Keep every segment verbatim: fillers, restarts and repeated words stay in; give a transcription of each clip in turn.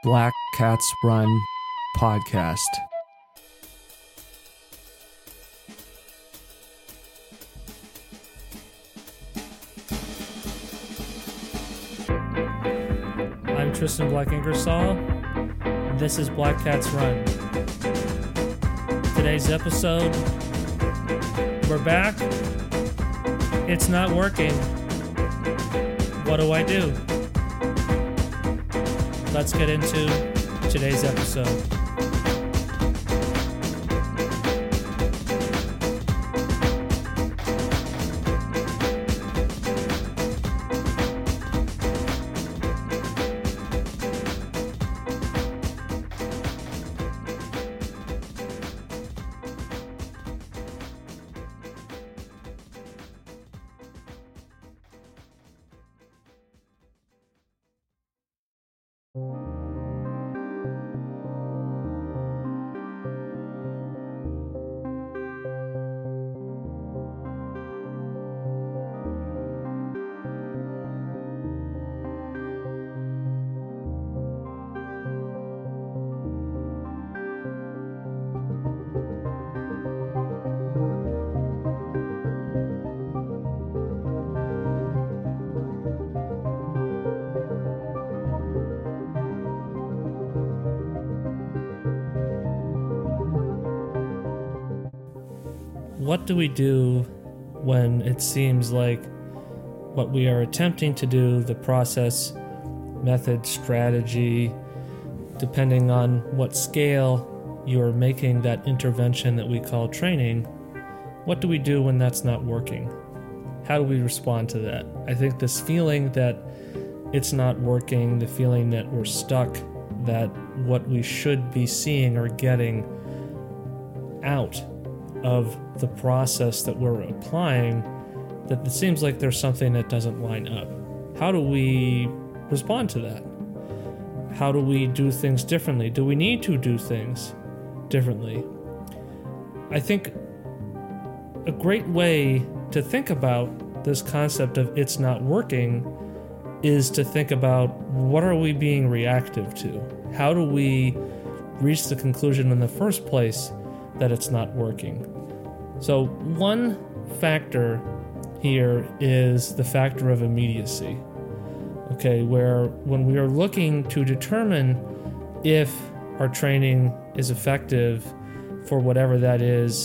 Black Cats Run podcast. I'm Tristan Black Ingersoll. This is Black Cats Run. Today's episode, we're back. It's not working. What do I do? Let's get into today's episode. What do we do when it seems like what we are attempting to do, the process, method, strategy, depending on what scale you're making that intervention that we call training, what do we do when that's not working? How do we respond to that? I think this feeling that it's not working, the feeling that we're stuck, that what we should be seeing or getting out of the process that we're applying, that it seems like there's something that doesn't line up. How do we respond to that? How do we do things differently? Do we need to do things differently? I think a great way to think about this concept of it's not working is to think about what are we being reactive to? How do we reach the conclusion in the first place that it's not working? So one factor here is the factor of immediacy. Okay, where when we are looking to determine if our training is effective for whatever that is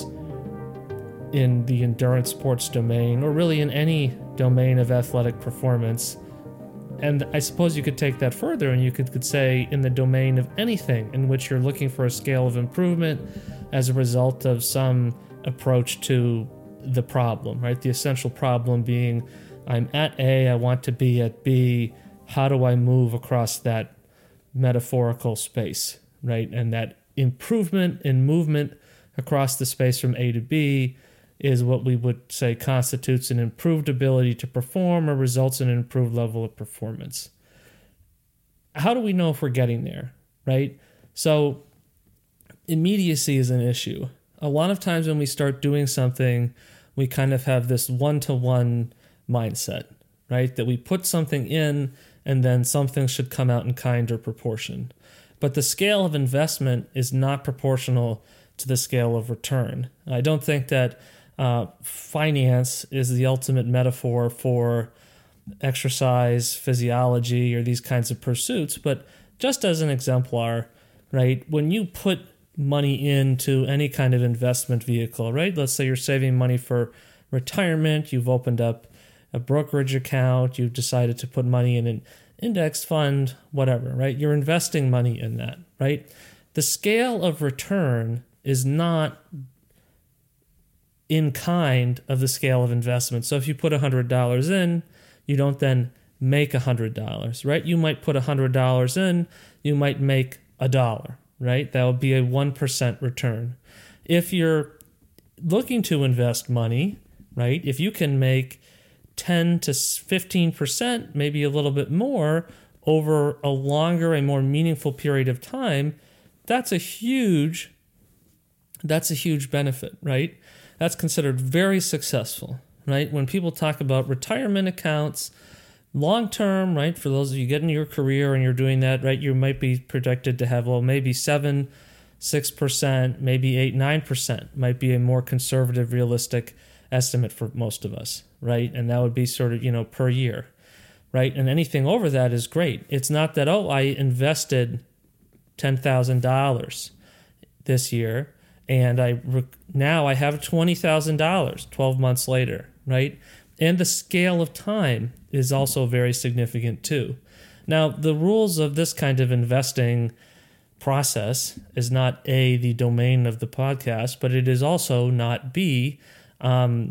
in the endurance sports domain, or really in any domain of athletic performance, and I suppose you could take that further and you could, could say in the domain of anything in which you're looking for a scale of improvement as a result of some approach to the problem, right? The essential problem being, I'm at A, I want to be at B. How do I move across that metaphorical space, right? And that improvement in movement across the space from A to B is what we would say constitutes an improved ability to perform or results in an improved level of performance. How do we know if we're getting there, right? So immediacy is an issue. A lot of times when we start doing something, we kind of have this one-to-one mindset, right? That we put something in and then something should come out in kind or proportion. But the scale of investment is not proportional to the scale of return. I don't think that uh, finance is the ultimate metaphor for exercise, physiology, or these kinds of pursuits, but just as an exemplar, right? When you put money into any kind of investment vehicle, right? Let's say you're saving money for retirement, you've opened up a brokerage account, you've decided to put money in an index fund, whatever, right? You're investing money in that, right? The scale of return is not in kind of the scale of investment. So if you put one hundred dollars in, you don't then make one hundred dollars, right? You might put one hundred dollars in, you might make a dollar, right? That would be a one percent return. If you're looking to invest money, right, if you can make ten to fifteen percent, maybe a little bit more over a longer and more meaningful period of time, that's a huge, that's a huge benefit, right? That's considered very successful, right? When people talk about retirement accounts, Long term, right, for those of you getting your career and you're doing that, right, you might be projected to have, well, maybe seven, six percent, maybe eight, nine percent might be a more conservative, realistic estimate for most of us, right? And that would be sort of, you know, per year, right? And anything over that is great. It's not that, oh, I invested ten thousand dollars this year and I now I have twenty thousand dollars twelve months later, right? And the scale of time is also very significant too. Now, the rules of this kind of investing process is not A, the domain of the podcast, but it is also not B, um,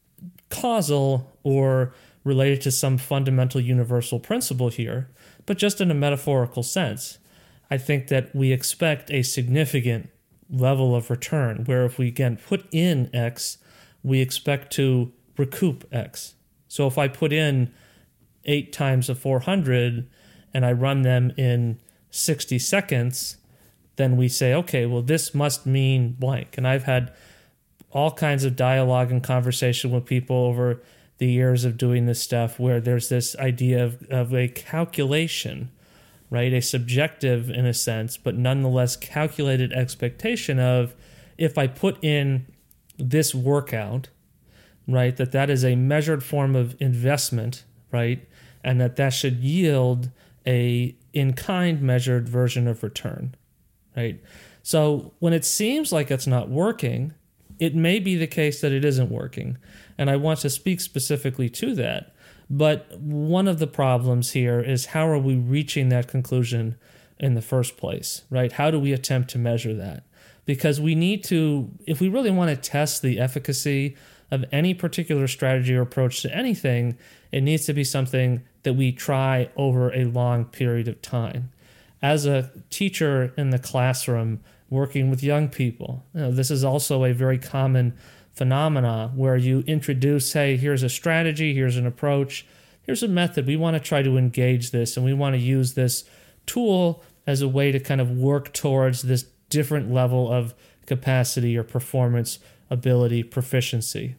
causal or related to some fundamental universal principle here, but just in a metaphorical sense. I think that we expect a significant level of return where if we, again, put in X, we expect to recoup X. So if I put in eight times a four hundred and I run them in sixty seconds, then we say, okay, well, this must mean blank. And I've had all kinds of dialogue and conversation with people over the years of doing this stuff where there's this idea of, of a calculation, right? A subjective, in a sense, but nonetheless calculated expectation of if I put in this workout, right, that that is a measured form of investment, right, and that that should yield a in-kind measured version of return, right? So when it seems like it's not working, it may be the case that it isn't working, and I want to speak specifically to that. But one of the problems here is how are we reaching that conclusion in the first place, right? How do we attempt to measure that? Because we need to, if we really want to test the efficacy of any particular strategy or approach to anything, it needs to be something that we try over a long period of time. As a teacher in the classroom working with young people, you know, this is also a very common phenomena where you introduce, hey, here's a strategy, here's an approach, here's a method. We want to try to engage this, and we want to use this tool as a way to kind of work towards this different level of capacity or performance, ability, proficiency.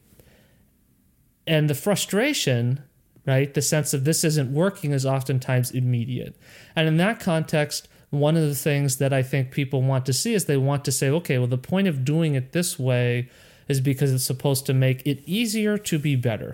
And the frustration, right, the sense of this isn't working is oftentimes immediate. And in that context, one of the things that I think people want to see is they want to say, okay, well, the point of doing it this way is because it's supposed to make it easier to be better,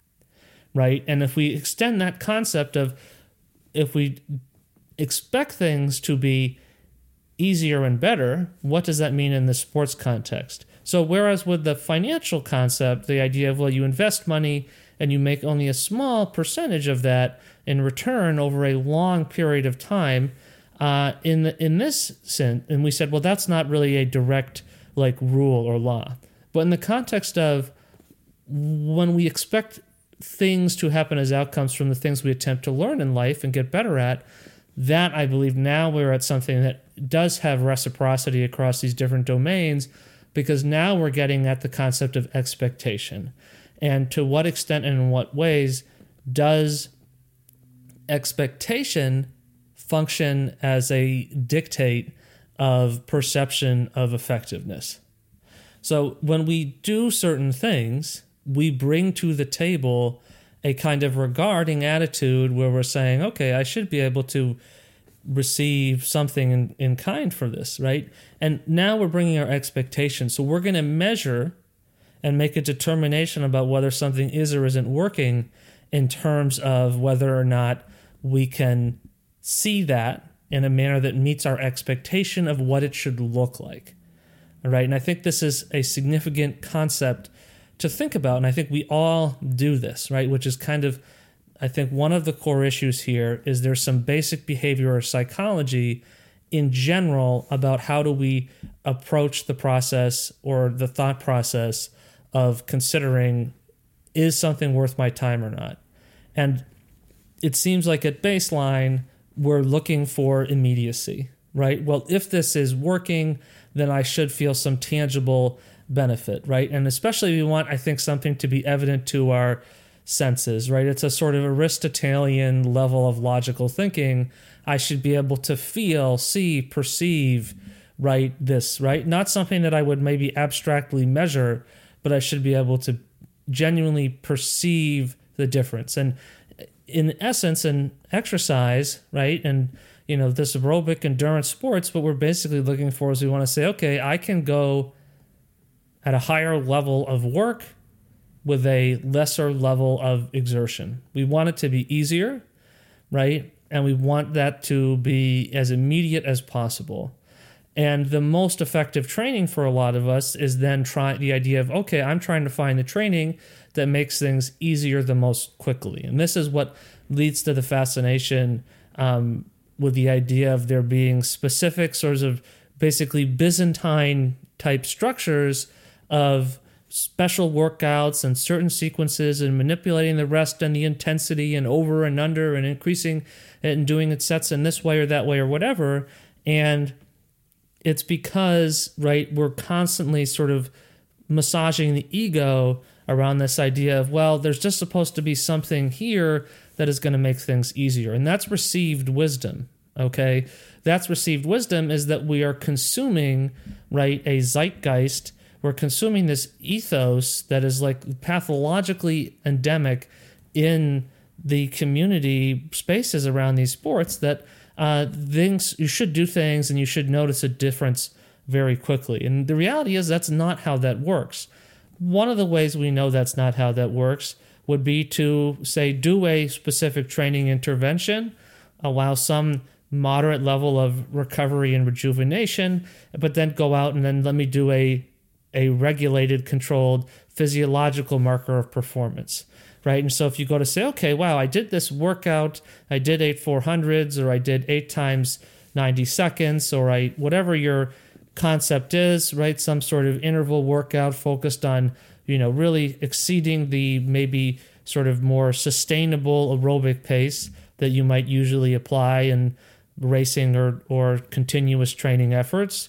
right? And if we extend that concept of if we expect things to be easier and better, what does that mean in the sports context? So whereas with the financial concept, the idea of, well, you invest money and you make only a small percentage of that in return over a long period of time, uh, in the, in this sense, and we said, well, that's not really a direct like rule or law. But in the context of when we expect things to happen as outcomes from the things we attempt to learn in life and get better at, that I believe now we're at something that does have reciprocity across these different domains, because now we're getting at the concept of expectation. And to what extent and in what ways does expectation function as a dictate of perception of effectiveness? So when we do certain things, we bring to the table a kind of regarding attitude where we're saying, okay, I should be able to receive something in, in kind for this, right? And now we're bringing our expectations. So we're going to measure and make a determination about whether something is or isn't working in terms of whether or not we can see that in a manner that meets our expectation of what it should look like. All right, and I think this is a significant concept to think about, and I think we all do this, right? Which is kind of, I think one of the core issues here is there's some basic behavior or psychology in general about how do we approach the process or the thought process of considering, is something worth my time or not? And it seems like at baseline, we're looking for immediacy, right? Well, if this is working, then I should feel some tangible benefit, right? And especially we want, I think, something to be evident to our senses, right? It's a sort of Aristotelian level of logical thinking. I should be able to feel, see, perceive, right, this, right? Not something that I would maybe abstractly measure, but I should be able to genuinely perceive the difference. And in essence, in exercise, right, and you know, this aerobic endurance sports, what we're basically looking for is we want to say, okay, I can go at a higher level of work with a lesser level of exertion. We want it to be easier, right? And we want that to be as immediate as possible. And the most effective training for a lot of us is then try the idea of, okay, I'm trying to find the training that makes things easier the most quickly. And this is what leads to the fascination um, with the idea of there being specific sorts of basically Byzantine type structures of special workouts and certain sequences and manipulating the rest and the intensity and over and under and increasing it and doing it sets in this way or that way or whatever. And it's because, right, we're constantly sort of massaging the ego around this idea of, well, there's just supposed to be something here that is going to make things easier. And that's received wisdom, okay? That's received wisdom is that we are consuming, right, a zeitgeist. We're consuming this ethos that is like pathologically endemic in the community spaces around these sports that uh, things, you should do things and you should notice a difference very quickly. And the reality is that's not how that works. One of the ways we know that's not how that works would be to, say, do a specific training intervention, allow some moderate level of recovery and rejuvenation, but then go out and then let me do a, a regulated, controlled physiological marker of performance, right? And so if you go to say, okay, wow, I did this workout, I did eight four hundreds, or I did eight times ninety seconds, or I whatever your concept is, right? Some sort of interval workout focused on, you know, really exceeding the maybe sort of more sustainable aerobic pace that you might usually apply in racing or, or continuous training efforts.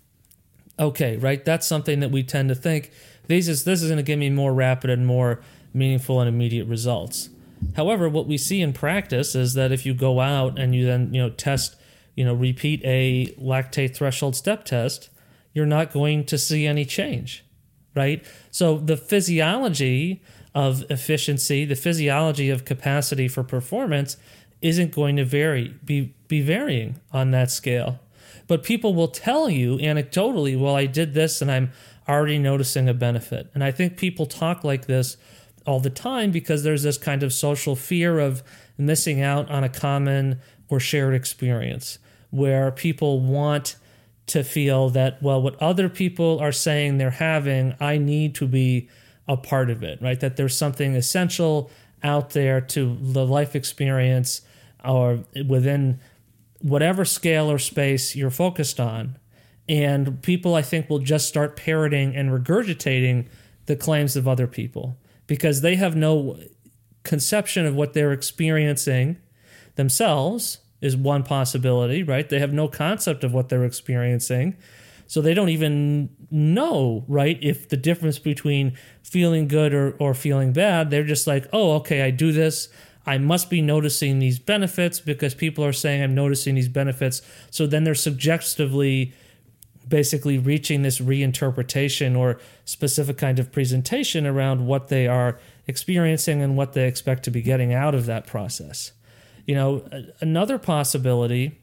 Okay, right? That's something that we tend to think, this is, this is going to give me more rapid and more meaningful and immediate results. However, what we see in practice is that if you go out and you then, you know, test, you know, repeat a lactate threshold step test, you're not going to see any change, right? So the physiology of efficiency, the physiology of capacity for performance isn't going to vary, be, be varying on that scale. But people will tell you anecdotally, well, I did this and I'm already noticing a benefit. And I think people talk like this all the time because there's this kind of social fear of missing out on a common or shared experience where people want to feel that, well, what other people are saying they're having, I need to be a part of it, right? That there's something essential out there to the life experience or within whatever scale or space you're focused on. And people, I think, will just start parroting and regurgitating the claims of other people because they have no conception of what they're experiencing themselves is one possibility, right? They have no concept of what they're experiencing. So they don't even know, right, if the difference between feeling good or, or feeling bad, they're just like, oh, okay, I do this. I must be noticing these benefits because people are saying I'm noticing these benefits. So then they're suggestively basically reaching this reinterpretation or specific kind of presentation around what they are experiencing and what they expect to be getting out of that process. You know, another possibility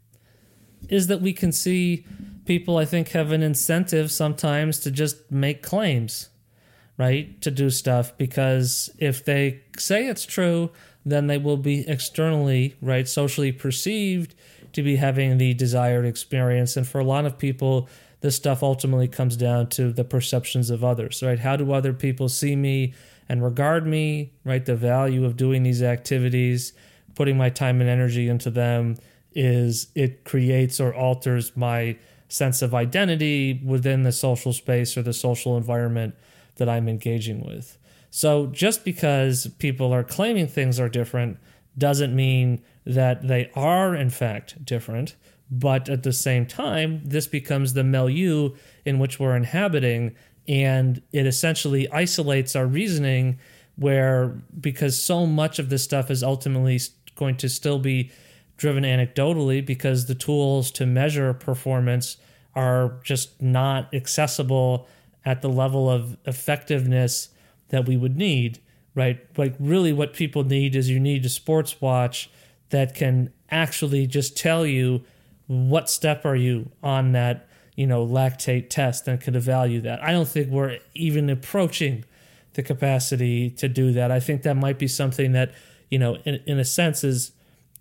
is that we can see people, I think, have an incentive sometimes to just make claims, right, to do stuff, because if they say it's true, then they will be externally, right, socially perceived to be having the desired experience. And for a lot of people, this stuff ultimately comes down to the perceptions of others, right? How do other people see me and regard me, right? The value of doing these activities, putting my time and energy into them, is it creates or alters my sense of identity within the social space or the social environment that I'm engaging with. So just because people are claiming things are different doesn't mean that they are in fact different, but at the same time, this becomes the milieu in which we're inhabiting, and it essentially isolates our reasoning where, because so much of this stuff is ultimately going to still be driven anecdotally because the tools to measure performance are just not accessible at the level of effectiveness that we would need. right? Like really what people need is you need a sports watch that can actually just tell you what step are you on that, you know, lactate test and can evaluate that. I don't think we're even approaching the capacity to do that. I think that might be something that, you know, in, in a sense is,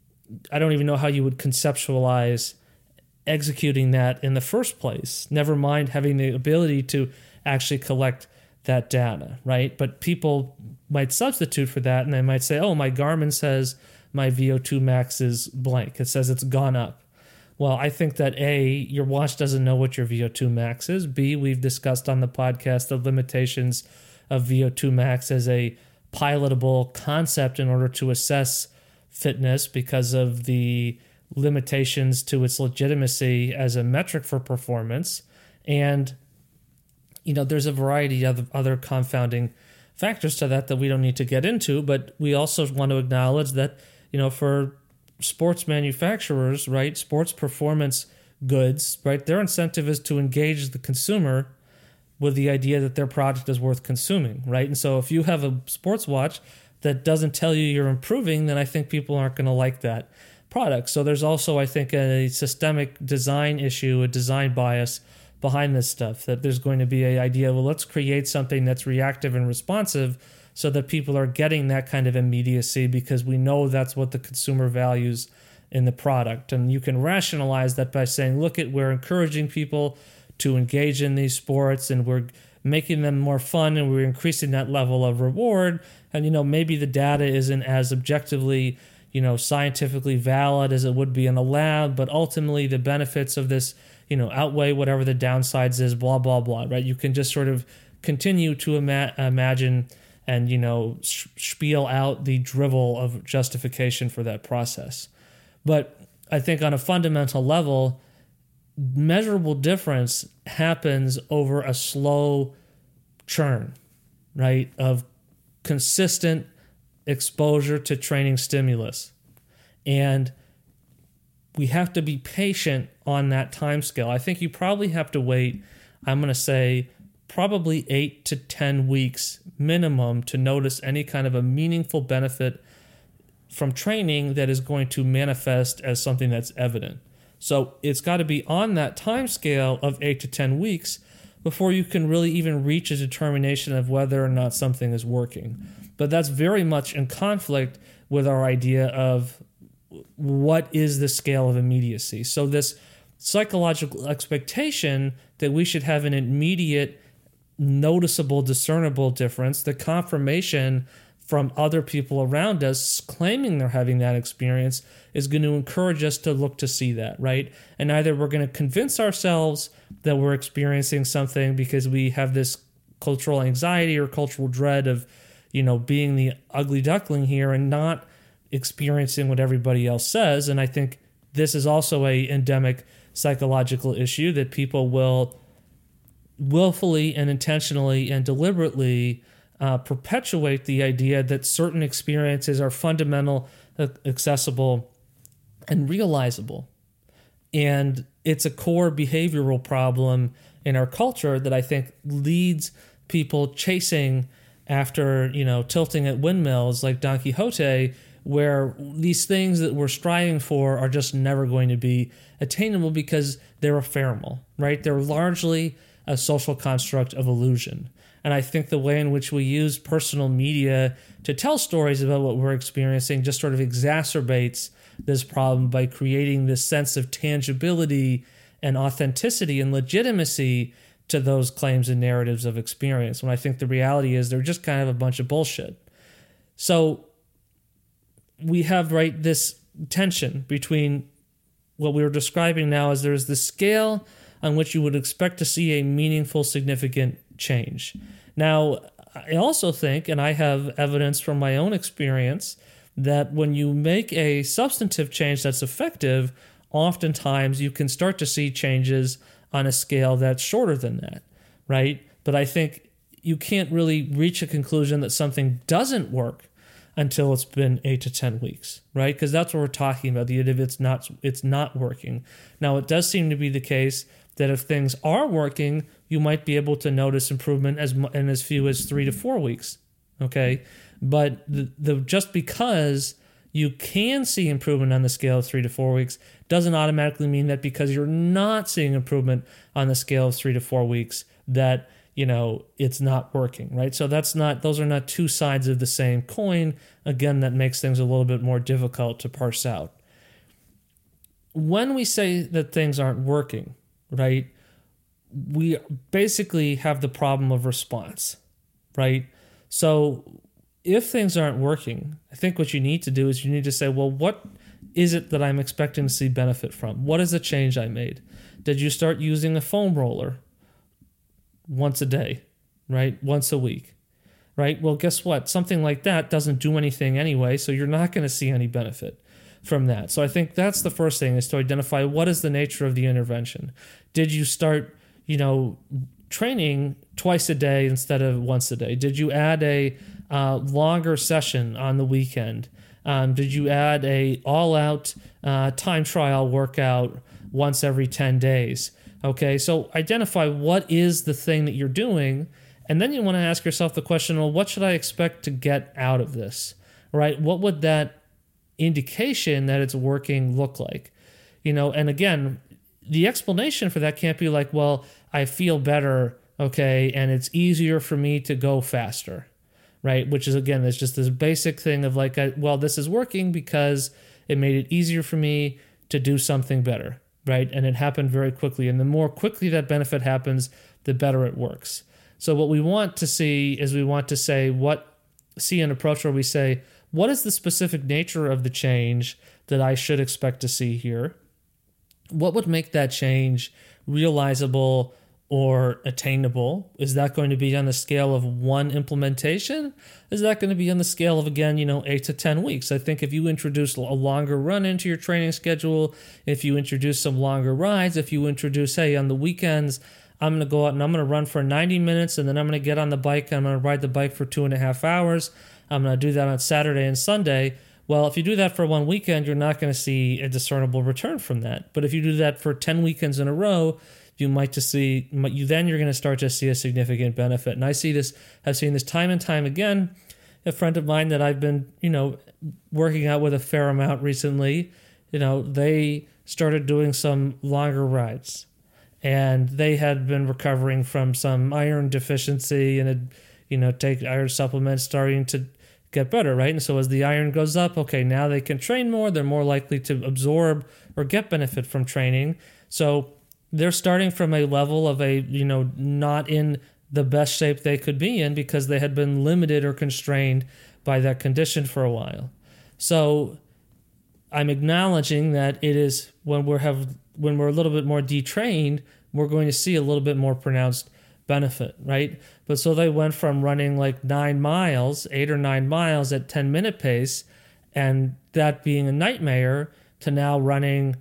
I don't even know how you would conceptualize executing that in the first place, never mind having the ability to actually collect that data, right? But people might substitute for that and they might say, oh, my Garmin says my V O two max is blank. It says it's gone up. Well, I think that A, your watch doesn't know what your V O two max is. B, we've discussed on the podcast the limitations of V O two max as a pilotable concept in order to assess fitness because of the limitations to its legitimacy as a metric for performance. And, you know, there's a variety of other confounding factors to that that we don't need to get into, but we also want to acknowledge that, you know, for sports manufacturers, right, sports performance goods, right, their incentive is to engage the consumer with the idea that their product is worth consuming, right? And so if you have a sports watch that doesn't tell you you're improving, then I think people aren't going to like that product. So there's also, I think, a systemic design issue, a design bias behind this stuff, that there's going to be an idea, well, let's create something that's reactive and responsive so that people are getting that kind of immediacy because we know that's what the consumer values in the product. And you can rationalize that by saying, look, at we're encouraging people to engage in these sports and we're making them more fun and we're increasing that level of reward. And, you know, maybe the data isn't as objectively, you know, scientifically valid as it would be in a lab, but ultimately the benefits of this, you know, outweigh whatever the downsides is, blah, blah, blah, right? You can just sort of continue to ima- imagine and, you know, sh- spiel out the drivel of justification for that process. But I think on a fundamental level, measurable difference happens over a slow churn, right, of consistent exposure to training stimulus. And we have to be patient on that time scale. I think you probably have to wait, I'm going to say, probably eight to ten weeks minimum to notice any kind of a meaningful benefit from training that is going to manifest as something that's evident. So it's got to be on that time scale of eight to ten weeks before you can really even reach a determination of whether or not something is working. But that's very much in conflict with our idea of what is the scale of immediacy. So this psychological expectation that we should have an immediate, noticeable, discernible difference, the confirmation from other people around us claiming they're having that experience is going to encourage us to look to see that, right? And either we're going to convince ourselves that we're experiencing something because we have this cultural anxiety or cultural dread of, you know, being the ugly duckling here and not experiencing what everybody else says. And I think this is also a endemic psychological issue that people will willfully and intentionally and deliberately uh, perpetuate the idea that certain experiences are fundamental, uh, accessible, and realizable. And it's a core behavioral problem in our culture that I think leads people chasing after, you know, tilting at windmills like Don Quixote, where these things that we're striving for are just never going to be attainable because they're ephemeral, right? They're largely a social construct of illusion. And I think the way in which we use personal media to tell stories about what we're experiencing just sort of exacerbates this problem by creating this sense of tangibility and authenticity and legitimacy to those claims and narratives of experience, when I think the reality is they're just kind of a bunch of bullshit. So we have, right, this tension between what we were describing now as there's the scale on which you would expect to see a meaningful, significant change. Now, I also think, and I have evidence from my own experience, that when you make a substantive change that's effective, oftentimes you can start to see changes on a scale that's shorter than that, right? But I think you can't really reach a conclusion that something doesn't work until it's been eight to ten weeks, right? Because that's what we're talking about, the idea of it's not, it's not working. Now, it does seem to be the case that if things are working, you might be able to notice improvement as in as few as three to four weeks, okay? But the, the just because you can see improvement on the scale of three to four weeks doesn't automatically mean that because you're not seeing improvement on the scale of three to four weeks that, you know, it's not working, right? So that's not, those are not two sides of the same coin. Again, that makes things a little bit more difficult to parse out. When we say that things aren't working, right, we basically have the problem of response, right? So if things aren't working, I think what you need to do is you need to say, well, what is it that I'm expecting to see benefit from? What is the change I made? Did you start using a foam roller once a day, right? Once a week, right? Well, guess what? Something like that doesn't do anything anyway, so you're not going to see any benefit from that. So I think that's the first thing, is to identify what is the nature of the intervention. Did you start, you know, training twice a day instead of once a day? Did you add a uh, longer session on the weekend? Um, did you add a all-out uh, time trial workout once every ten days? Okay, so identify what is the thing that you're doing, and then you want to ask yourself the question, well, what should I expect to get out of this, right? What would that indication that it's working look like? You know, and again, the explanation for that can't be like, well, I feel better, okay, and it's easier for me to go faster, right? Which is, again, it's just this basic thing of like, well, this is working because it made it easier for me to do something better, right? And it happened very quickly. And the more quickly that benefit happens, the better it works. So what we want to see is we want to say what, see an approach where we say, what is the specific nature of the change that I should expect to see here? What would make that change realizable or attainable? Is that going to be on the scale of one implementation? Is that going to be on the scale of, again, you know, eight to ten weeks? I think if you introduce a longer run into your training schedule, if you introduce some longer rides, if you introduce, hey, on the weekends, I'm going to go out and I'm going to run for ninety minutes, and then I'm going to get on the bike and I'm going to ride the bike for two and a half hours. I'm going to do that on Saturday and Sunday. Well, if you do that for one weekend, you're not going to see a discernible return from that. But if you do that for ten weekends in a row, you might just see, you then you're going to start to see a significant benefit. And I see this, I've seen this time and time again. A friend of mine that I've been, you know, working out with a fair amount recently, you know, they started doing some longer rides, and they had been recovering from some iron deficiency and had, you know, take iron supplements, starting to get better, right? And so as the iron goes up, okay, now they can train more. They're more likely to absorb or get benefit from training. So they're starting from a level of a, you know, not in the best shape they could be in because they had been limited or constrained by that condition for a while. So I'm acknowledging that it is when we have when we're a little bit more detrained, we're going to see a little bit more pronounced benefit, right? But so they went from running like nine miles, eight or nine miles at ten minute pace, and that being a nightmare, to now running,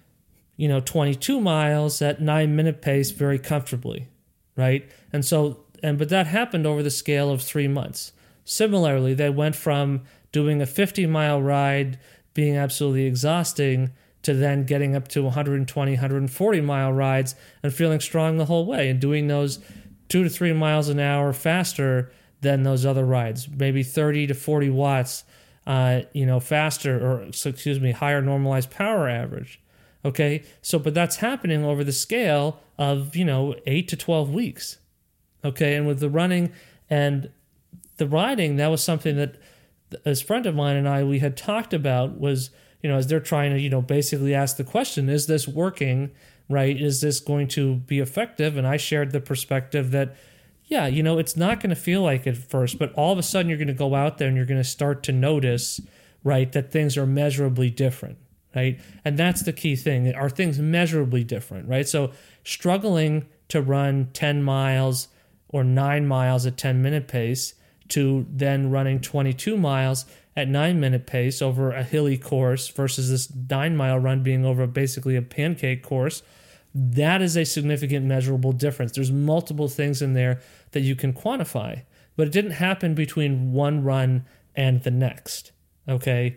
you know, twenty-two miles at nine minute pace very comfortably, right? And so, and but that happened over the scale of three months. Similarly, they went from doing a fifty mile ride being absolutely exhausting to then getting up to one twenty, one forty mile rides and feeling strong the whole way, and doing those two to three miles an hour faster than those other rides, maybe thirty to forty watts, uh, you know, faster, or excuse me, higher normalized power average. Okay, so but that's happening over the scale of, you know, eight to twelve weeks. Okay, and with the running and the riding, that was something that a friend of mine and I, we had talked about was, you know, as they're trying to, you know, basically ask the question, is this working, right? Is this going to be effective? And I shared the perspective that, yeah, you know, it's not going to feel like it at first, but all of a sudden you're going to go out there and you're going to start to notice, right, that things are measurably different, right? And that's the key thing. Are things measurably different, right? So struggling to run ten miles or nine miles at ten minute pace to then running twenty-two miles at nine minute pace over a hilly course versus this nine mile run being over basically a pancake course, that is a significant measurable difference. There's multiple things in there that you can quantify, but it didn't happen between one run and the next, okay?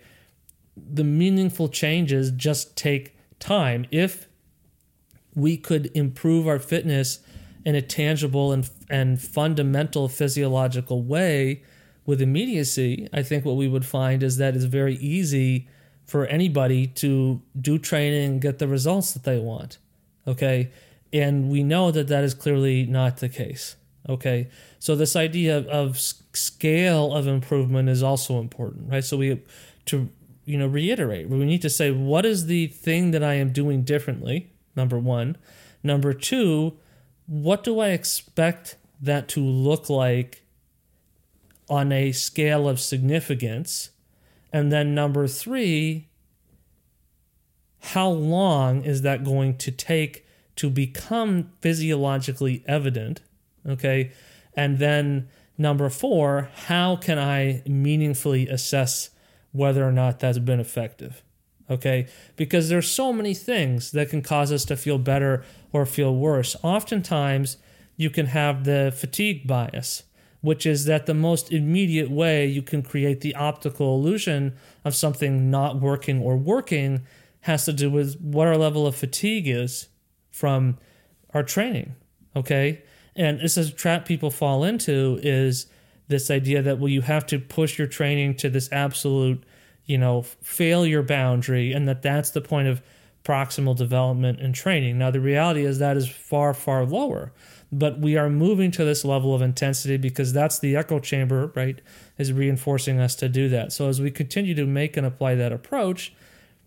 The meaningful changes just take time. If we could improve our fitness in a tangible and, and fundamental physiological way, with immediacy, I think what we would find is that it's very easy for anybody to do training and get the results that they want. Okay. And we know that that is clearly not the case. Okay. So this idea of, of scale of improvement is also important, right? So we, to, you know, reiterate, we need to say, what is the thing that I am doing differently? Number one. Number two, what do I expect that to look like on a scale of significance? And then number three, how long is that going to take to become physiologically evident? Okay. And then number four, how can I meaningfully assess whether or not that's been effective? Okay. Because there's so many things that can cause us to feel better or feel worse. Oftentimes you can have the fatigue bias, which is that the most immediate way you can create the optical illusion of something not working or working has to do with what our level of fatigue is from our training, okay? And this is a trap people fall into, is this idea that, well, you have to push your training to this absolute, you know, failure boundary, and that that's the point of proximal development and training. Now, the reality is that is far, far lower. But we are moving to this level of intensity because that's the echo chamber, right, is reinforcing us to do that. So as we continue to make and apply that approach,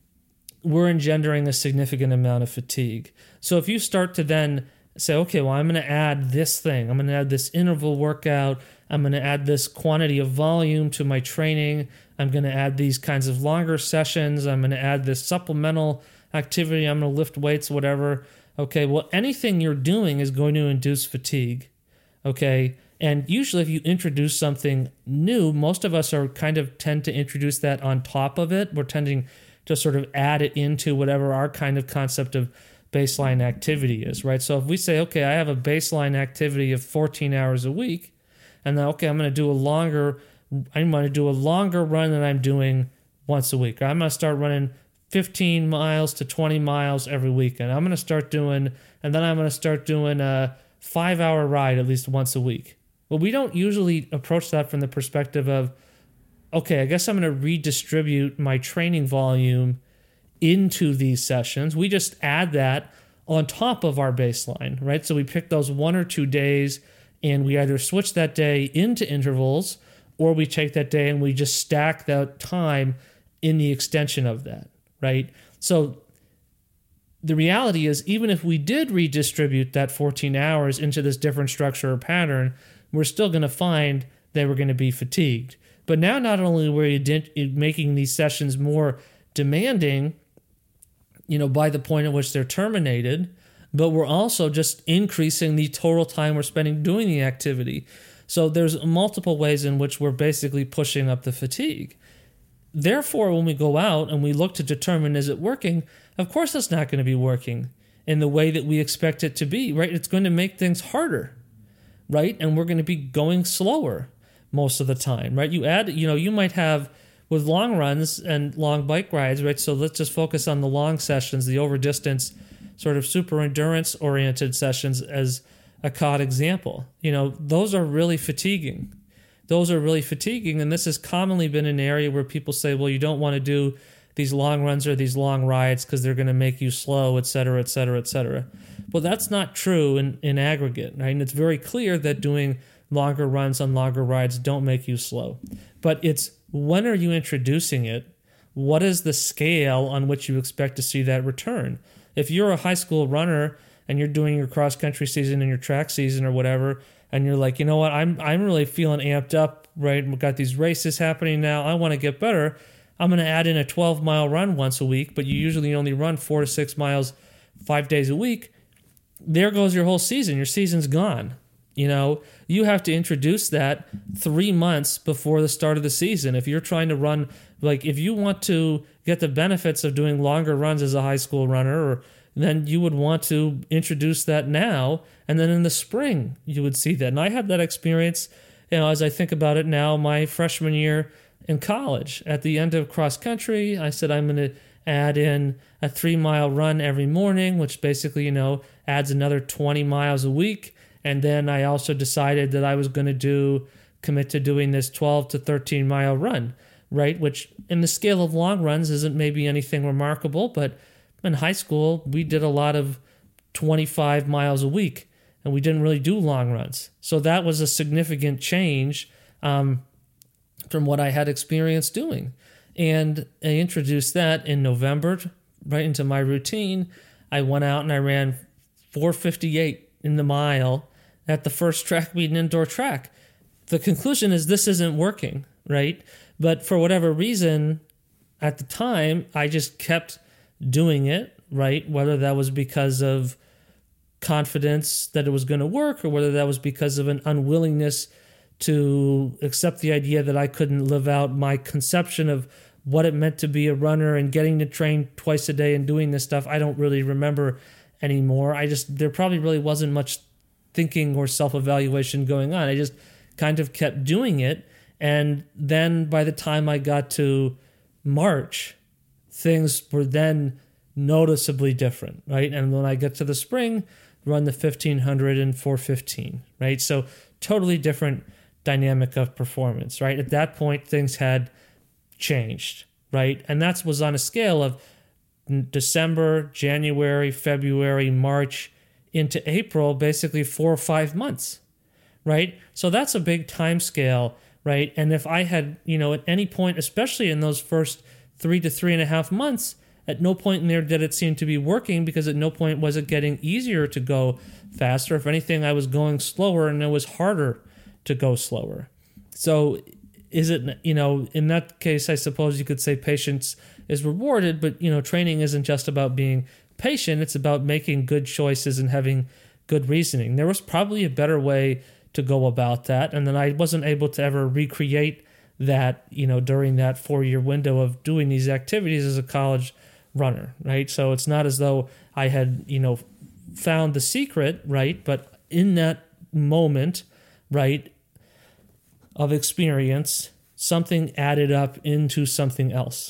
we're engendering a significant amount of fatigue. So if you start to then say, okay, well, I'm going to add this thing. I'm going to add this interval workout. I'm going to add this quantity of volume to my training. I'm going to add these kinds of longer sessions. I'm going to add this supplemental activity. I'm going to lift weights, whatever. Okay, well, anything you're doing is going to induce fatigue, okay? And usually if you introduce something new, most of us are kind of tend to introduce that on top of it. We're tending to sort of add it into whatever our kind of concept of baseline activity is, right? So if we say, okay, I have a baseline activity of fourteen hours a week, and then, okay, I'm going to do a longer, I'm going to do a longer run than I'm doing once a week. Or I'm going to start running fifteen miles to twenty miles every weekend. I'm going to start doing, and then I'm going to start doing a five hour ride at least once a week. Well, we don't usually approach that from the perspective of, okay, I guess I'm going to redistribute my training volume into these sessions. We just add that on top of our baseline, right? So we pick those one or two days and we either switch that day into intervals, or we take that day and we just stack that time in the extension of that. Right? So the reality is, even if we did redistribute that fourteen hours into this different structure or pattern, we're still going to find that we're going to be fatigued. But now not only were you making these sessions more demanding, you know, by the point at which they're terminated, but we're also just increasing the total time we're spending doing the activity. So there's multiple ways in which we're basically pushing up the fatigue. Therefore, when we go out and we look to determine, is it working? Of course it's not going to be working in the way that we expect it to be, right? It's going to make things harder, right? And we're going to be going slower most of the time, right? You add, you know, you might have with long runs and long bike rides, right? So let's just focus on the long sessions, the over distance sort of super endurance oriented sessions as a C O D example. You know, those are really fatiguing. Those are really fatiguing, and this has commonly been an area where people say, well, you don't want to do these long runs or these long rides because they're going to make you slow, et cetera, et cetera, et cetera. Well, that's not true in, in aggregate, right? And it's very clear that doing longer runs on longer rides don't make you slow. But it's when are you introducing it? What is the scale on which you expect to see that return? If you're a high school runner and you're doing your cross-country season and your track season or whatever, and you're like, you know what, I'm I'm really feeling amped up, right? We've got these races happening now. I want to get better. I'm going to add in a twelve-mile run once a week, but you usually only run four to six miles five days a week. There goes your whole season. Your season's gone. You know, you have to introduce that three months before the start of the season. If you're trying to run, like if you want to get the benefits of doing longer runs as a high school runner, or then you would want to introduce that now, and then in the spring you would see that. And I had that experience, you know, as I think about it now, my freshman year in college. At the end of cross country, I said I'm going to add in a three mile run every morning, which basically, you know, adds another twenty miles a week. And then I also decided that I was going to do commit to doing this twelve to thirteen mile run, right? Which in the scale of long runs isn't maybe anything remarkable, but in high school, we did a lot of twenty-five miles a week, and we didn't really do long runs. So that was a significant change um, from what I had experienced doing. And I introduced that in November right into my routine. I went out and I ran four fifty-eight in the mile at the first track meet, an indoor track. The conclusion is this isn't working, right? But for whatever reason, at the time, I just kept doing it, right? Whether that was because of confidence that it was going to work, or whether that was because of an unwillingness to accept the idea that I couldn't live out my conception of what it meant to be a runner and getting to train twice a day and doing this stuff. I don't really remember anymore. I just, there probably really wasn't much thinking or self-evaluation going on. I just kind of kept doing it. And then by the time I got to March, things were then noticeably different, right? And when I get to the spring, run the fifteen hundred and four fifteen, right? So totally different dynamic of performance, right? At that point, things had changed, right? And that was on a scale of December, January, February, March, into April, basically four or five months, right? So that's a big time scale, right? And if I had, you know, at any point, especially in those first three to three and a half months, at no point in there did it seem to be working, because at no point was it getting easier to go faster. If anything, I was going slower, and it was harder to go slower. So is it, you know, in that case, I suppose you could say patience is rewarded, but, you know, training isn't just about being patient. It's about making good choices and having good reasoning. There was probably a better way to go about that. And then I wasn't able to ever recreate that, you know, during that four-year window of doing these activities as a college runner, right? So it's not as though I had, you know, found the secret, right? But in that moment, right, of experience, something added up into something else.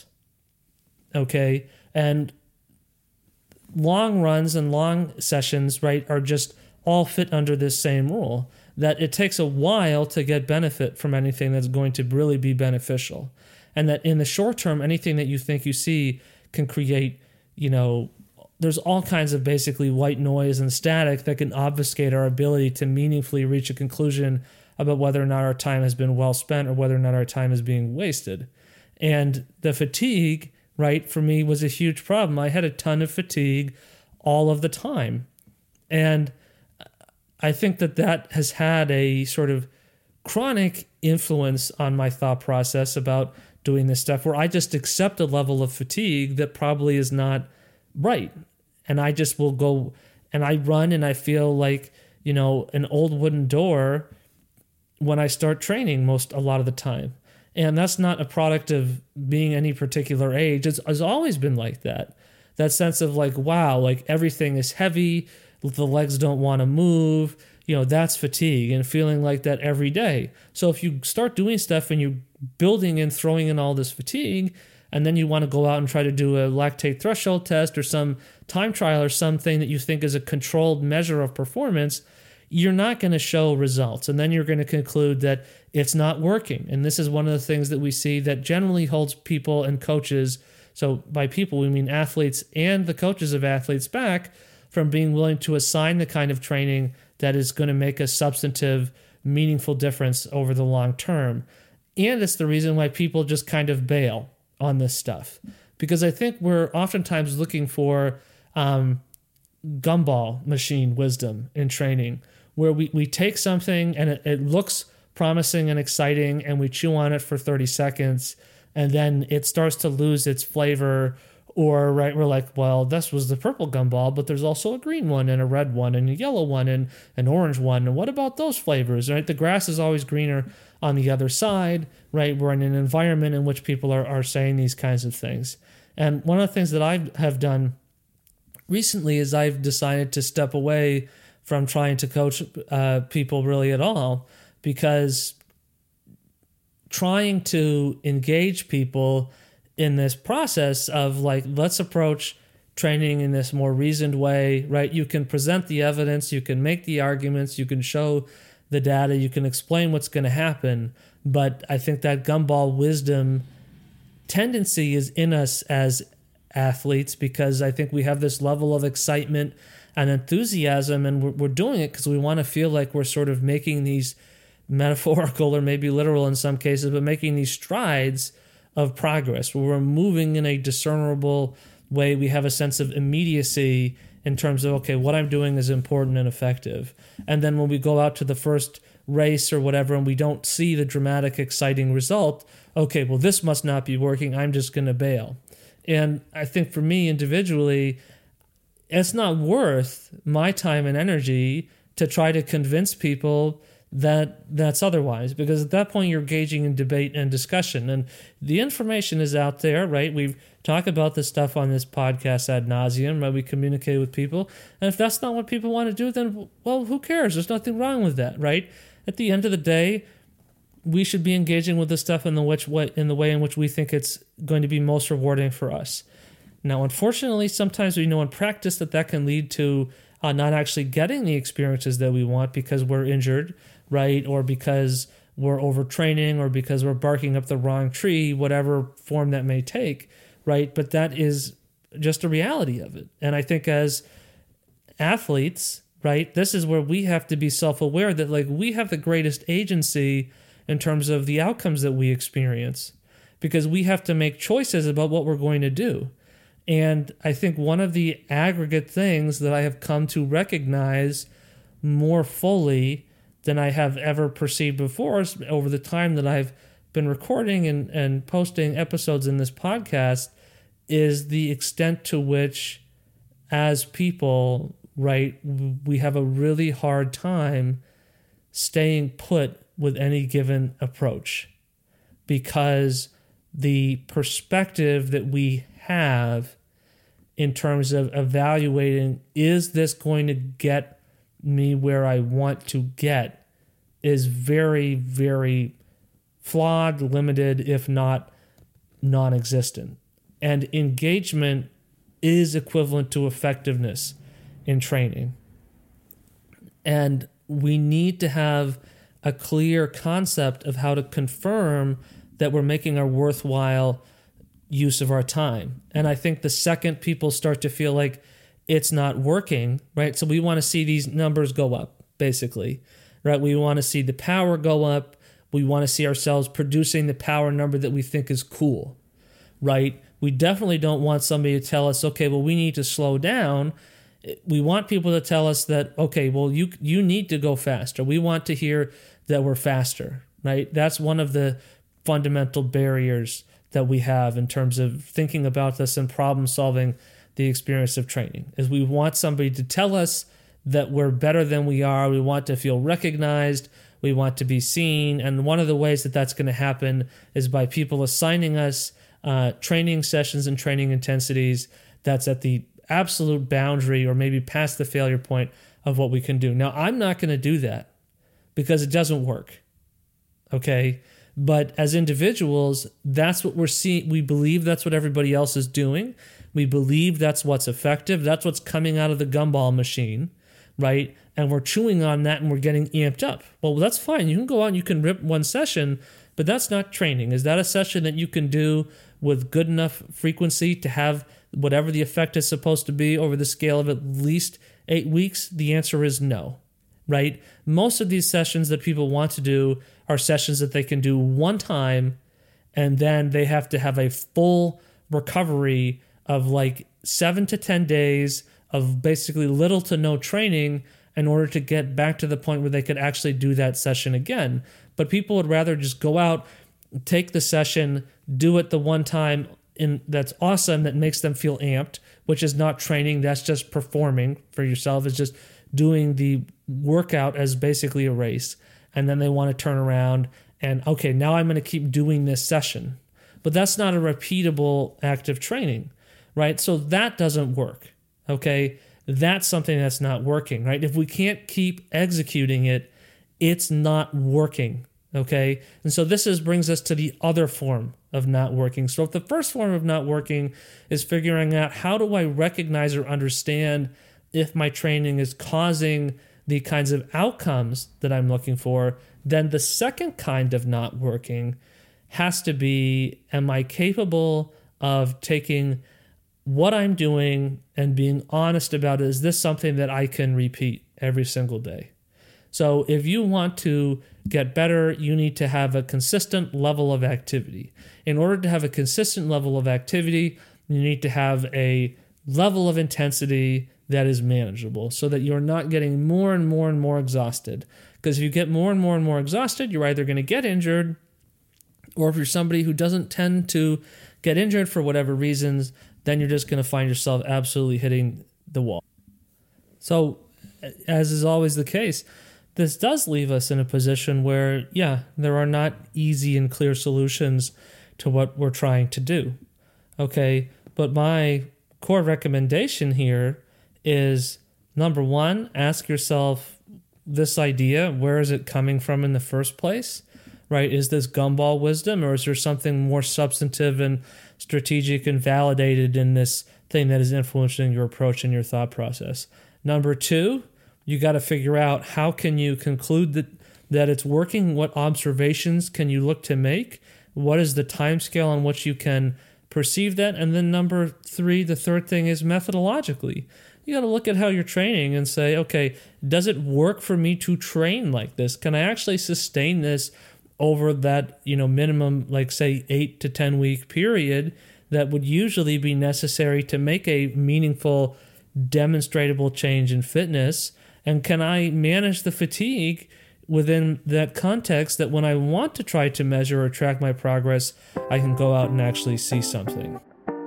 Okay? And long runs and long sessions, right, are just all fit under this same rule, that it takes a while to get benefit from anything that's going to really be beneficial. And that in the short term, anything that you think you see can create, you know, there's all kinds of basically white noise and static that can obfuscate our ability to meaningfully reach a conclusion about whether or not our time has been well spent or whether or not our time is being wasted. And the fatigue, right, for me was a huge problem. I had a ton of fatigue all of the time. And I think that that has had a sort of chronic influence on my thought process about doing this stuff, where I just accept a level of fatigue that probably is not right. And I just will go and I run and I feel like, you know, an old wooden door when I start training most a lot of the time. And that's not a product of being any particular age. It's, it's always been like that. That sense of like, wow, like everything is heavy, the legs don't want to move, you know, that's fatigue, and feeling like that every day. So if you start doing stuff and you're building and throwing in all this fatigue, and then you want to go out and try to do a lactate threshold test or some time trial or something that you think is a controlled measure of performance, you're not going to show results. And then you're going to conclude that it's not working. And this is one of the things that we see that generally holds people and coaches, so by people we mean athletes and the coaches of athletes, back from being willing to assign the kind of training that is going to make a substantive, meaningful difference over the long term. And it's the reason why people just kind of bail on this stuff. Because I think we're oftentimes looking for um, gumball machine wisdom in training, where we, we take something and it, it looks promising and exciting and we chew on it for thirty seconds and then it starts to lose its flavor. Or, right, we're like, well, this was the purple gumball, but there's also a green one and a red one and a yellow one and an orange one. And what about those flavors, right? The grass is always greener on the other side, right? We're in an environment in which people are, are saying these kinds of things. And one of the things that I have done recently is I've decided to step away from trying to coach uh, people really at all, because trying to engage people in this process of like, let's approach training in this more reasoned way, right? You can present the evidence, you can make the arguments, you can show the data, you can explain what's going to happen. But I think that gumball wisdom tendency is in us as athletes, because I think we have this level of excitement and enthusiasm, and we're, we're doing it because we want to feel like we're sort of making these metaphorical or maybe literal in some cases, but making these strides of progress where we're moving in a discernible way. We have a sense of immediacy in terms of, okay, what I'm doing is important and effective. And then when we go out to the first race or whatever and we don't see the dramatic, exciting result, okay, well, this must not be working. I'm just going to bail. And I think for me individually, it's not worth my time and energy to try to convince people that that's otherwise, because at that point you're engaging in debate and discussion, and the information is out there, right? We've talked about this stuff on this podcast ad nauseum, right? We communicate with people, and if that's not what people want to do, then, well, who cares? There's nothing wrong with that, right? At the end of the day, we should be engaging with this stuff in the which way, in the way in which we think it's going to be most rewarding for us. Now, unfortunately, sometimes we know in practice that that can lead to uh, not actually getting the experiences that we want because we're injured, right? Or because we're overtraining, or because we're barking up the wrong tree, whatever form that may take, right? But that is just a reality of it. And I think as athletes, right, this is where we have to be self-aware that, like, we have the greatest agency in terms of the outcomes that we experience, because we have to make choices about what we're going to do. And I think one of the aggregate things that I have come to recognize more fully than I have ever perceived before is over the time that I've been recording and, and posting episodes in this podcast is the extent to which, as people, right, we have a really hard time staying put with any given approach, because the perspective that we have in terms of evaluating, is this going to get me where I want to get, is very, very flawed, limited, if not non-existent. And engagement is equivalent to effectiveness in training. And we need to have a clear concept of how to confirm that we're making a worthwhile use of our time. And I think the second people start to feel like it's not working, right? So we want to see these numbers go up, basically, right? We want to see the power go up. We want to see ourselves producing the power number that we think is cool, right? We definitely don't want somebody to tell us, okay, well, we need to slow down. We want people to tell us that, okay, well, you you need to go faster. We want to hear that we're faster, right? That's one of the fundamental barriers that we have in terms of thinking about this and problem solving the experience of training, is we want somebody to tell us that we're better than we are. We want to feel recognized. We want to be seen. And one of the ways that that's going to happen is by people assigning us uh, training sessions and training intensities that's at the absolute boundary or maybe past the failure point of what we can do. Now, I'm not going to do that because it doesn't work. Okay? But as individuals, that's what we're seeing. We believe that's what everybody else is doing. We believe that's what's effective. That's what's coming out of the gumball machine, right? And we're chewing on that and we're getting amped up. Well, that's fine. You can go out and you can rip one session, but that's not training. Is that a session that you can do with good enough frequency to have whatever the effect is supposed to be over the scale of at least eight weeks? The answer is no, right? Most of these sessions that people want to do are sessions that they can do one time, and then they have to have a full recovery of like seven to ten days of basically little to no training in order to get back to the point where they could actually do that session again. But people would rather just go out, take the session, do it the one time in that's awesome, that makes them feel amped, which is not training, that's just performing for yourself. It's just doing the workout as basically a race. And then they want to turn around and, okay, now I'm going to keep doing this session. But that's not a repeatable active training, right? So that doesn't work, okay? That's something that's not working, right? If we can't keep executing it, it's not working, okay? And so this is brings us to the other form of not working. So if the first form of not working is figuring out, how do I recognize or understand if my training is causing the kinds of outcomes that I'm looking for, then the second kind of not working has to be, am I capable of taking what I'm doing and being honest about it? Is this something that I can repeat every single day? So if you want to get better, you need to have a consistent level of activity. In order to have a consistent level of activity, you need to have a level of intensity that is manageable so that you're not getting more and more and more exhausted. Because if you get more and more and more exhausted, you're either going to get injured, or if you're somebody who doesn't tend to get injured for whatever reasons, then you're just going to find yourself absolutely hitting the wall. So, as is always the case, this does leave us in a position where, yeah, there are not easy and clear solutions to what we're trying to do. Okay, but my core recommendation here is, number one, ask yourself this idea, where is it coming from in the first place? Right? Is this gumball wisdom, or is there something more substantive and strategic and validated in this thing that is influencing your approach and your thought process? Number two, you got to figure out how can you conclude that, that it's working? What observations can you look to make? What is the time scale on which you can perceive that? And then number three, the third thing is methodologically. You got to look at how you're training and say, okay, does it work for me to train like this? Can I actually sustain this over that, you know, minimum, like say eight to ten week period that would usually be necessary to make a meaningful, demonstrable change in fitness? And can I manage the fatigue within that context that when I want to try to measure or track my progress, I can go out and actually see something?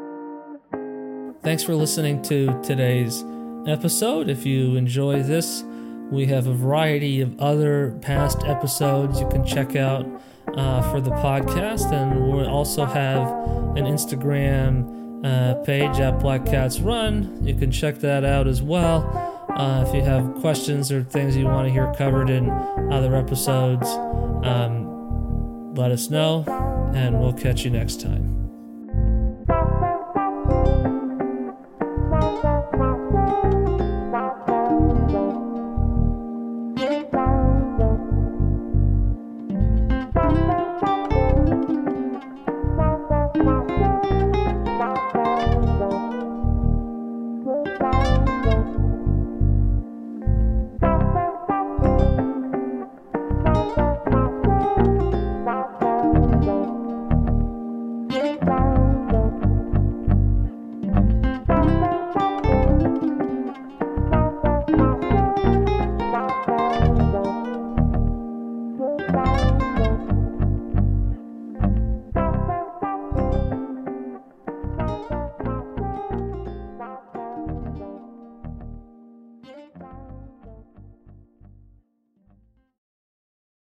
Thanks for listening to today's episode. If you enjoy this, we have a variety of other past episodes you can check out uh, for the podcast. And we'll also have an Instagram uh, page at Black Cats Run. You can check that out as well. Uh, if you have questions or things you want to hear covered in other episodes, um, let us know, and we'll catch you next time.